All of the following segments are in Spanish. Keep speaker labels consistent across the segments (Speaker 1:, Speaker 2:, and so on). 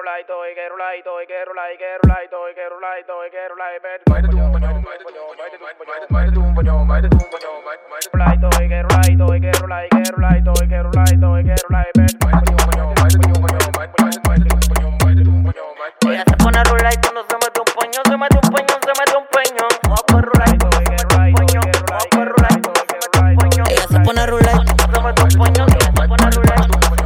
Speaker 1: Ella se pone a rular y cuando se mete un peñón, se mete un peñón, se mete un peñón. Ella se pone a rular y cuando se mete un peñón, se pone a rular.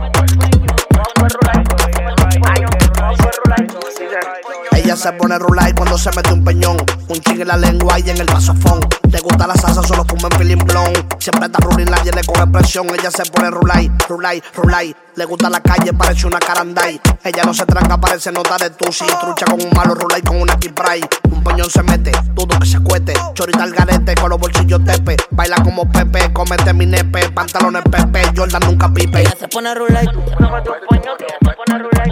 Speaker 2: Ella se pone a rular y cuando se mete un peñón, un chicle en la lengua y en el vasofón. Le gusta la salsa, solo fuma en feeling blon. Siempre está ruling, nadie le coge presión. Ella se pone a rular, rular. Le gusta la calle, parece una carandai. Ella no se tranca, parece nota de tusi. Trucha con un malo rular con una kipray. Un peñón se mete, dudo que se cuete. Chorita al garete con los bolsillos tepe. Baila como Pepe, comete mi nepe. Pantalones Pepe, Jordan nunca pipe.
Speaker 1: Ella se pone a rular y cuando se mete un peñón, se pone a rular.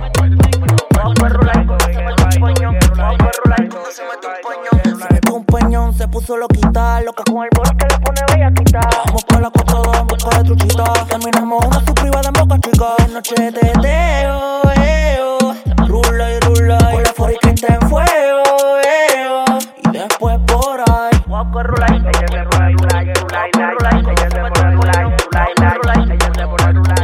Speaker 1: Un peñón se puso loquita, loca con el bol que le pone bella quita. Vamos pa' la costa en busca de truchita. Caminamos una su privada en Boca Chica. De noche de teo, rula y rula. Por la fora y que está en fuego, y después por ahí walk a rula. Ella se pone a rula, ella se pone a rula, ella se pone a rula, ella se pone a rula.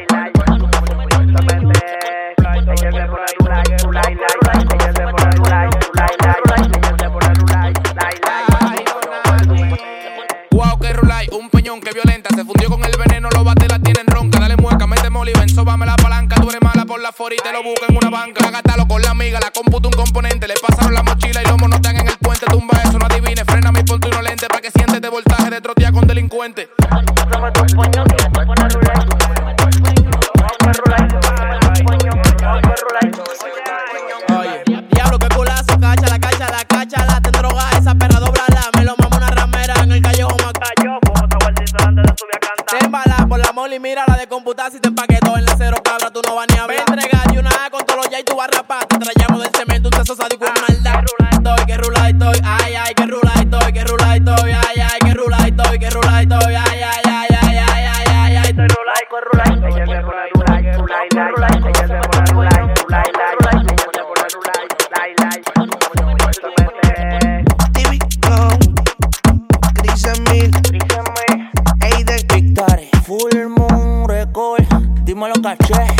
Speaker 3: Wow, que rulay, un peñón que violenta. Se fundió con el veneno, los bates la tienen ronca. Dale mueca, mete moli, ven, sóbame la palanca. Tú eres mala por la fora y te lo busca en una banca. Agátalo con la amiga, la computa un componente. Le pasaron la mochila y los monos están en el puente. Tumba eso, no adivines, frena mi ponte unos lentes. Pa' que sientes de voltaje de trotea con delincuente. Oye, diablo, que culazo, cáchala, cáchala, cáchala. Te droga esa perra, doblala. Me lo mamo una ramera en el callejón Macayo. Como te vueltito antes de subir a cantar. Te embala por la moli, mira la de computar. Si te empaquetó en la cero, cabra, tú no vas ni a ver. Me entregas y una A con todos los ya y tú vas a rapar. Te traemos del cemento un seso sádico con maldad. Estoy, que rula estoy, ay, ay, que rula estoy, que rula estoy, ay, ay, que rula estoy, que rula estoy, ay, ay, ay, ay, ay, ay, ay, ay, estoy rula, que rula, ella se pone a rula, que rula, ella se pone a rula,
Speaker 2: TV Chris Emil,
Speaker 1: Victory, Full Moon Record, dímelo caché.